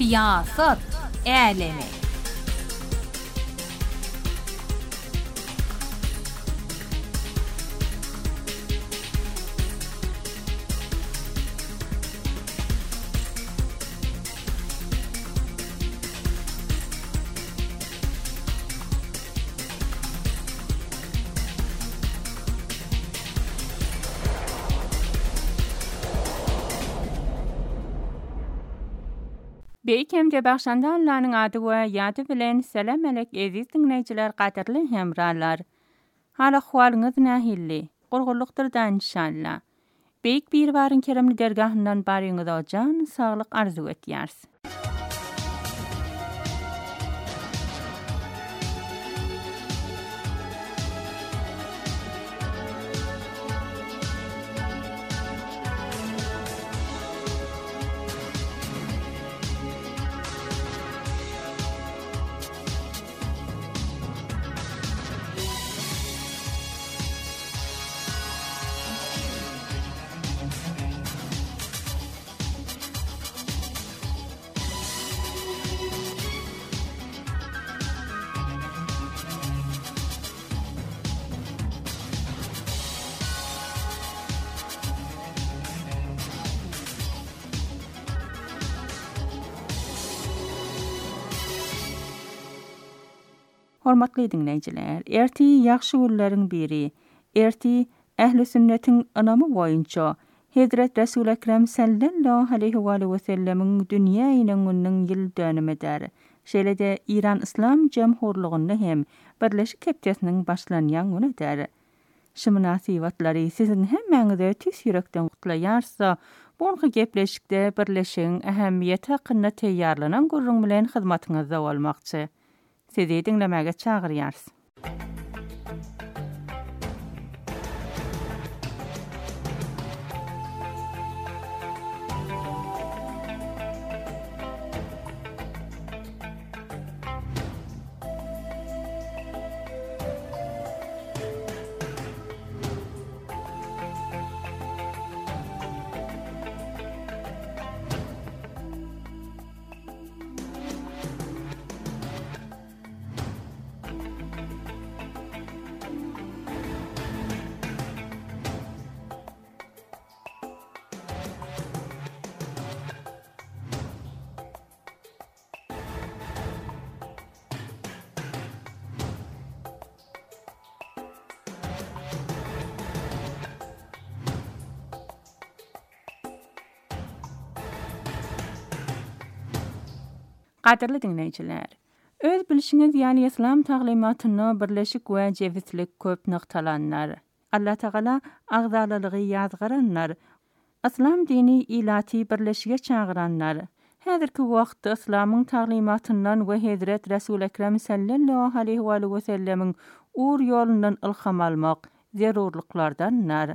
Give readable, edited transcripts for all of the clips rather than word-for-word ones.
Siyasat alemi. Beýkemde başanda Allah'ın adı we ýady bilen selam alek eziz dinleýijiler, gaderli hemralar. Hala ahwalyňyz nähilli? Gurgurlukdyrdan inşallah. Beýik bir baryn keremli dergahyndan baryňyz ojan saglyk arzu etýärs. Hormatly dinleýijiler, erti ýagşy günleriň biri. Erti ähli sünnetin anamy boýunça Hazrat Resul Ekrem sallallahu aleyhi we sellemiň dünýä ýylynyň ýyl dönümidir. Şeýle-de İran İslam Jamhurlygyny hem Birleşik Kepdesiniň başlanýan günidir. Şu münasibatlary siziň hemmeňize tüs ýürekden gutlaýarsa, bu gepleşikde birleşiň ähemmiýeti hakynda teýýarlanan gurrun bilen hyzmatyňyzda bolmakçy. Sizi dinlemäge çagyrýarys. Gaderli dinleýijiler, öz bilişiňiz ýani İslam taglimatyny birleşik we jewitlik köp noktalanlar. Allah Taala agzalalygy ýazgaranlar. İslam dini ilaty birleşige çagyranlar. Häzirki wagtda İslamyň taglimatyndan we Hazrat Resul Ekrem sallallahu aleyhi we sellemiň ur ýolundan ilham almak zerurluklardanlar.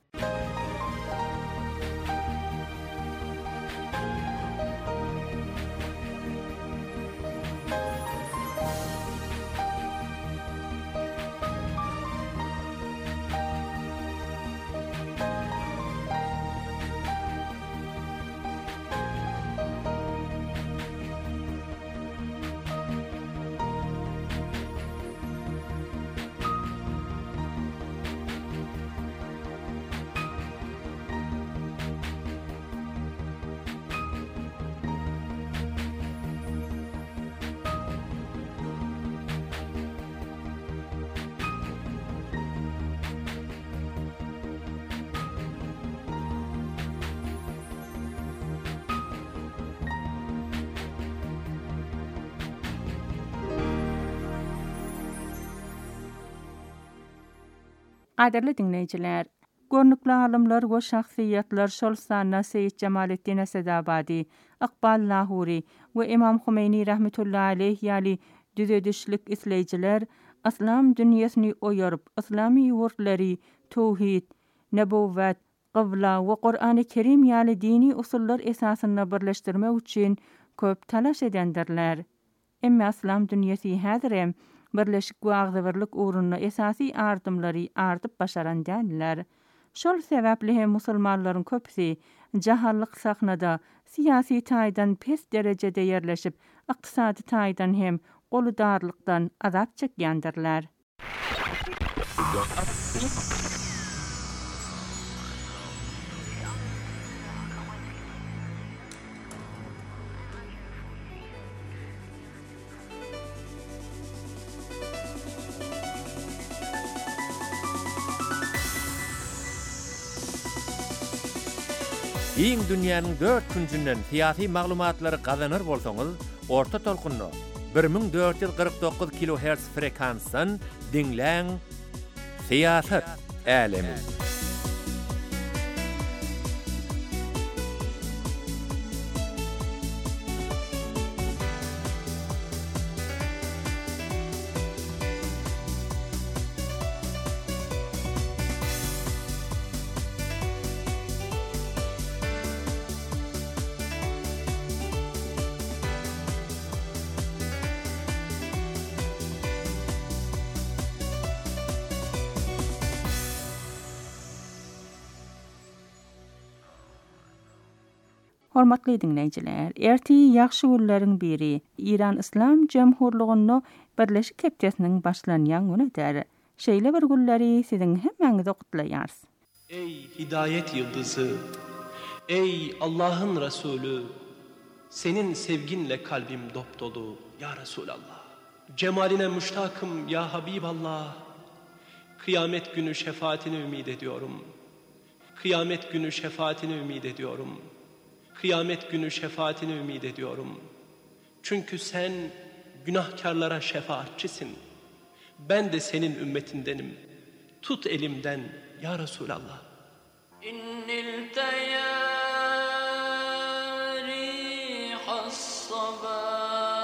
Gaderli dinleýijiler, görnükli alymlar we şahsiýetler şol sanna Seyyid Jamalettin Esedabadi, Iqbal Lahuri we Imam Humeyni rahmetullahi aleyh ýaly düzedişlik isleýijiler İslam dünýäsini oýaryp, islamy ýurtlary, tawhid, nebowwat, qibla we Qur'an-ı Kerim ýaly dini usullar esasyna birleşdirmek üçin köp talaş edendirler. Emma İslam dünýäsi häzirem birleşik we agzybirlik uğruna esasy ardymlary ardyp başaran däller. Şol sebäpli hem musulmanlaryň köpüsi jahallyk sahnada siyasi taýdan pes derejede yerleşip, ykdysady taýdan hem goludarlykdan azap çekýändirler. Iň dünýäniň 4 küncünden siyasi maglumatlary gazanır bolsaňyz, orta tolkunny 1449 kHz frekansdan dinläň. Siýasat älemi. Hormatly dinleýijiler, erti ýagşy günleriň biri İran İslam Jemhurlygyny Birleşik Kepdesiniň başlanýan günüdir. Şeýle bir günleri siziň hemmeňiz okutlaýars. Ey hidayet yıldızı, ey Allah'ın Resulü, senin sevginle kalbim dopdolu ya Resulallah. Cemaline müştakım ya Habiballah. Kıyamet günü şefaatini ümid ediyorum. Kıyamet günü şefaatini ümid ediyorum. Kıyamet günü şefaatini ümid ediyorum. Çünkü sen günahkarlara şefaatçisin. Ben de senin ümmetindenim. Tut elimden ya Resulallah. İnnil tayari hassaba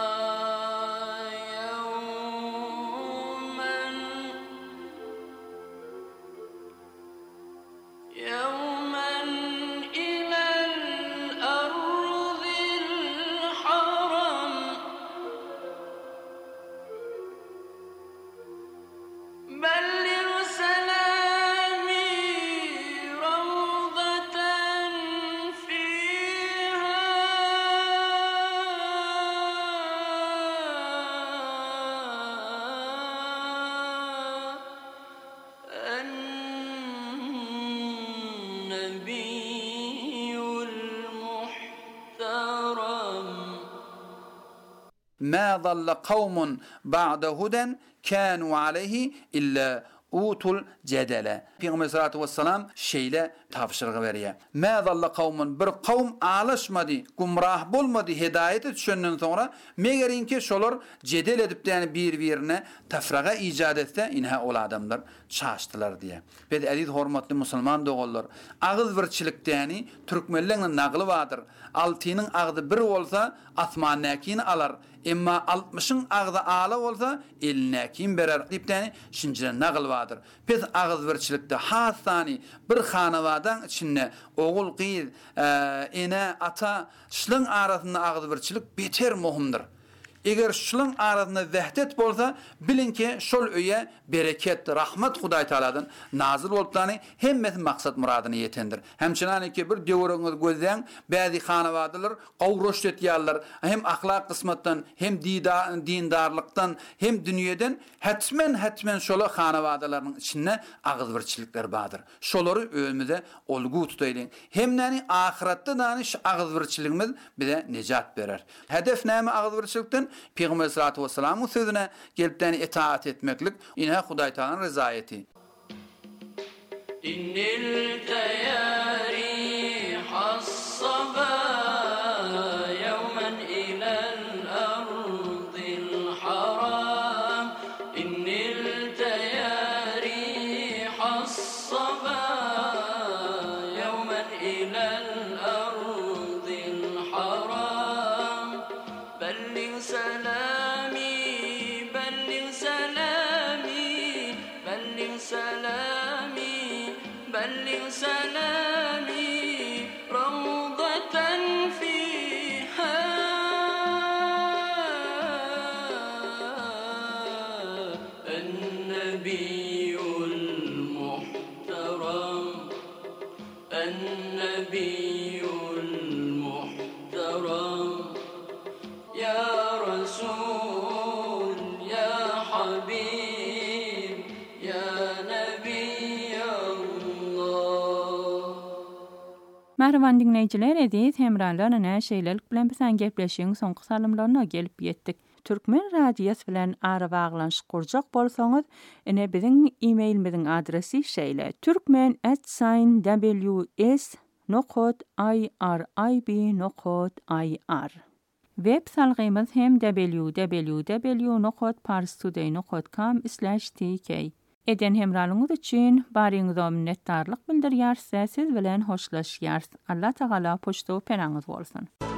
ما ضل قوم بعد هدى كانوا عليه إلا utul cedele. Peygamber sallallahu aleyhi ve sellem şeyle tavşırığı veriyor. Ma dalla kavmun bir kavm alışmadı, gumrah bolmadı, hidayete düşenden sonra megerinki şolar cedel edip yani bir-birine tafraga icad etse inha ol adamlar çaştılar diye. Bed aziz hormatly musulman dogallar. Ağız birçilikde yani Türkmenlerin naqlı vardır. Altının ağdı bir olsa asmannakini alar. Emma 60'ın ağdı ala olsa elnakin berer dip yani şincilen naql vardır. Biz ağız birçilikde hasani bir hanavadan içinde oğul qiz, ene, ata şılın arasında ağız birçilik beter muhimdir. Eger şulun arasında vahdet bolsa bilin ki şol öye bereket, rahmet Hudaý Taaladan nazil bolupdyny hemmesi maksat muradyny yetendir. Hemçinani ki bir döwrüňiz gözden bäzi hanawadalar gowruş etýärler. Hem ahlak kısmatdan, hem dindarlykdan, hem dünýeden hetmen şola hanawadalarnyň içinde agzbirçilikler bardyr. Şolary öňümizde olgu tutaýlyň. Hemnäni ahiretde danyş agzbirçiligimiz bize nejat berer. Hedef näme agzbirçilikden? Peygamber sallallahu aleyhi ve sellem'in sözüne gelipden itaat etmeklik yine Hudaý Taala'nın rızayeti. İnnil tayari hassaba yevmen ilal ardil haram. İnnil tayari hassaba yevmen ilal ardil haram. Belli salami, belli salami, belli salami, belli salami, rawdatan fiha en-nebiyyul muhtaram, en-nebiyyul حبيب يا نبي الله. Merhaban dinleyiciler, edit hemralarına şeýlelik bilen bilen gepleşiň soňky salymlaryna gelip ýetdik. Türkmen radiosu bilen ara baglanşyk kurjak bolsaňyz, ine biziň e-mailimiziň adresi şeýle: turkmen@ws.irib.ir. Web salgymyz hem www.parstoday.com/tk. Eden hemralyňyz üçin baryňyza minnetdarlyk bildirýär. Siz bilen hoşlaşýar. Allah Taala poştow penaňyz bolsun.